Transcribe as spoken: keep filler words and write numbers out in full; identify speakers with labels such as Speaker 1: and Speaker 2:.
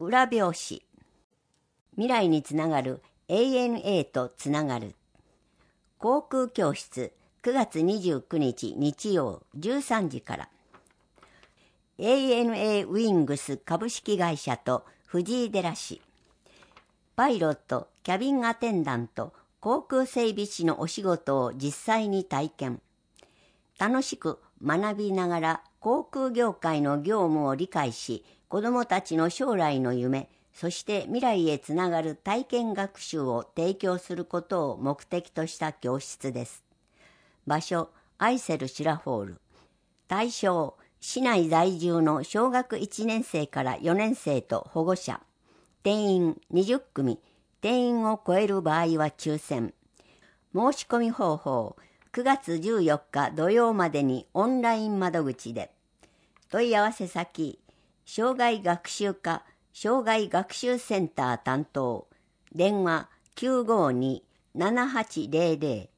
Speaker 1: 裏表紙。未来につながる エーエヌエー とつながる。航空教室くがつにじゅうくにち日曜じゅうさんじから。エーエヌエー ウィングス株式会社と藤井寺市。パイロット、キャビンアテンダント、航空整備士のお仕事を実際に体験。楽しく学びながら航空業界の業務を理解し、子どもたちの将来の夢、そして未来へつながる体験学習を提供することを目的とした教室です。場所、アイセルシラホール。対象、市内在住の小学いちねんせいからよねんせいと保護者。定員にじゅっくみ、定員を超える場合は抽選。申し込み方法、くがつじゅうよっか土曜までにオンライン窓口で。問い合わせ先、障害学習課、障害学習センター担当。電話きゅうごにー ななはちゼロゼロ